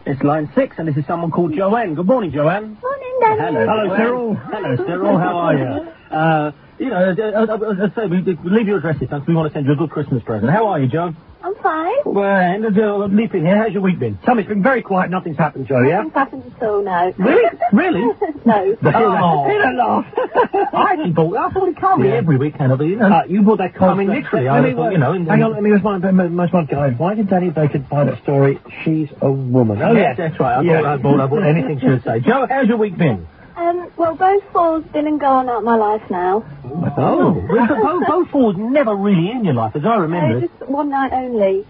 It's line 6, and this is someone called Joanne. Good morning, Joanne. Morning, Danny. Hello, Cyril. Hello, Cyril. How are you? Leave your address this time, 'cause we want to send you a good Christmas present. How are you, Joe? I'm fine. Well, leaping here. How's your week been? Tell me, it's been very quiet. Nothing's happened, Joe, yeah? Nothing's happened at all, no. Really? Really? No. Oh, he don't laugh. I thought it can't be every week, can it be? You know? You bought that cold. I mean, literally, I thought, you know... Hang on, let me respond guys. Why did Danny Bacon find that story? She's a woman. Oh, yes, that's right. I bought anything she would say. Joe, how's your week been? Well, both fours been and gone out of my life now. Oh. Both fours never really in your life, as I remember. No, just one night only.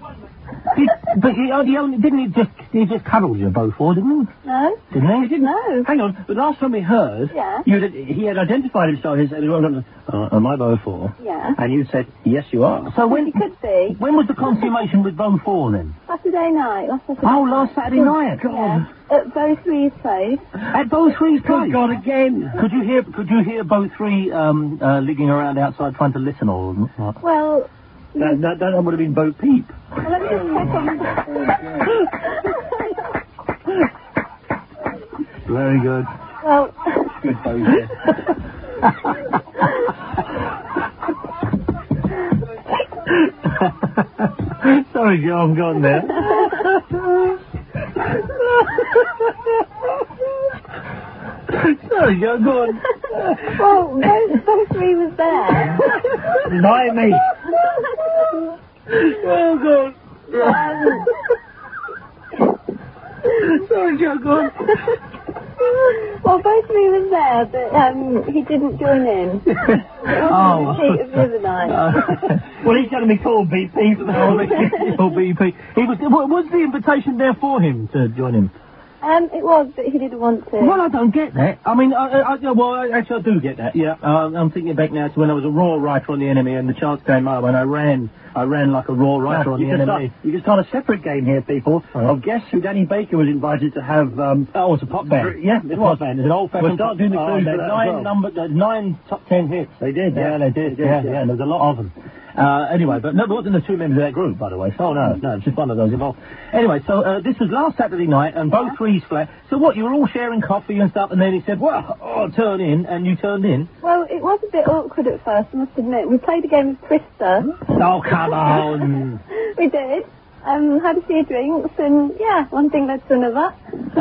Didn't he just cuddled you both four, didn't he? No. Didn't he? Didn't. No. Hang on, the last time we heard, Yeah. He had identified himself as, am I both four? Yeah. And you said, yes, you are. So He could be. when was the consummation with both four then? Saturday night. Last Saturday Oh, night. last Saturday night. Yeah. At Bow Three's place. At both three's place. Good God, again. Could you hear both three ligging around outside trying to listen or what? Well... That would have been Bo Peep. Well, let me just check on Very good. Well... Good Bo, yeah. Sorry, Joe, I'm gone there. Sorry, Joe, go on. Well, Bow Three was there. Deny me. Oh, God. Sorry, Joe, go on. Well, Bow Three was there, but he didn't join in. Oh. The of the other night. Well, he's going to be called BP. Or BP. Was the invitation there for him to join him? It was, but he didn't want to. Well, I don't get that. I mean, actually, I do get that. Yeah, I'm thinking back now to when I was a raw writer on the enemy, and the chance came up, and I ran like a raw writer on the enemy. You can start a separate game here, people. Of guess who Danny Baker was invited to have. It's a pop band. Yeah, it was. Band. It's an old-fashioned. We'll start doing the clues for that as well. 9 top 10 hits. They did. Yeah, they did. Yeah. There's a lot of them. Anyway, but no, there wasn't the two members of that group, by the way. So, no, it's just one of those involved. Anyway, so this was last Saturday night, and both three's flat. So what, you were all sharing coffee and stuff, and then he said, well, turn in, and you turned in? Well, it was a bit awkward at first, I must admit. We played a game of Twister. Oh, come on. We did. Had a few drinks, and yeah, one thing led to another.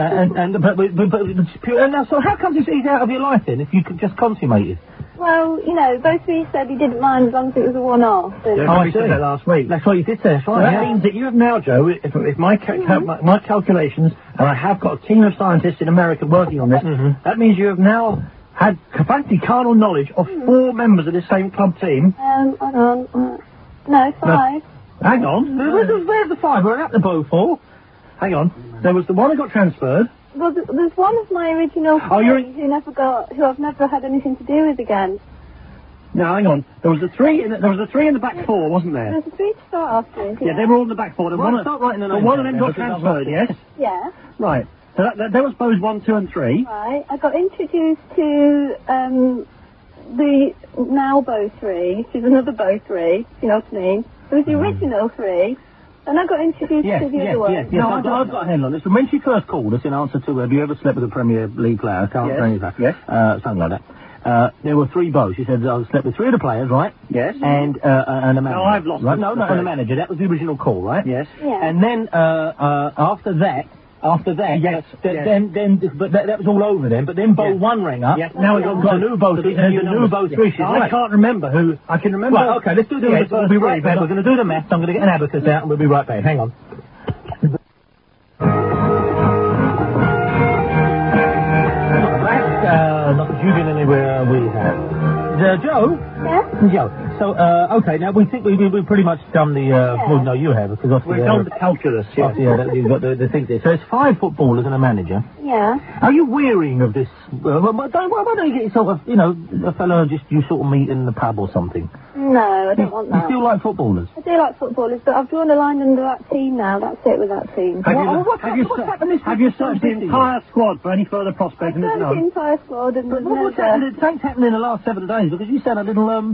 Now, so how comes he's out of your life then, if you could just consummate it? Well, both of you said he didn't mind as long as it was a one-off. I said that last week. That's what you did say, that's right. So that means that you have now, Joe, if my calculations, and I have got a team of scientists in America working on this, that means you have now had fancy carnal knowledge of 4 members of this same club team. Hold on. No, 5. Hang on. Where's the 5? We're at the Bow 4. Hang on. There was the one who got transferred. Well, there's one of my original friends who I've never had anything to do with again. No, hang on. There was the 3 in the back 4, wasn't there? There's a 3 to start off with. Yeah, they were all in the back 4. Start writing the names one of them down got transferred, yes? Yeah. Right. So that was Bows 1, 2 and 3. Right. I got introduced to the now Bow 3, which is another Bow 3, you know what I mean? It was the original 3. And I got introduced to the other one. Yes. No, I've got a handle on this. And when she first called us in answer to, have you ever slept with a Premier League player? Can't say anything. Yes. Something like that. There were 3 Bows. She said, I slept with 3 of the players, right? Yes. And a manager. No, I've lost right? it. No, and a manager. That was the original call, right? Yes. Yeah. And then, after that, yes. But that was all over then. But then Bow 1 rang up. Yes. Now we've got a new Bow 3. And a new Bow 3. I can't remember who. I can remember. Right, okay, let's do the maths. We'll be right back. We're going to do the maths. I'm going to get an abacus out and we'll be right back. Hang on. Not that you've been anywhere we have. Joe? Yeah? Joe. So, okay, now we think we've pretty much done the, well, no, you have, because obviously... We've done the calculus, yes. You've got the thing there. So it's 5 footballers and a manager. Yeah. Are you wearying of this? Why don't you get yourself a fellow just you sort of meet in the pub or something? No, I don't want that. You still like footballers? I do like footballers, but I've drawn a line under that team now. That's it with that team. Have you searched the entire squad for any further prospects? I've searched the entire squad and What's happened? Something's happened in the last 7 days because you said a little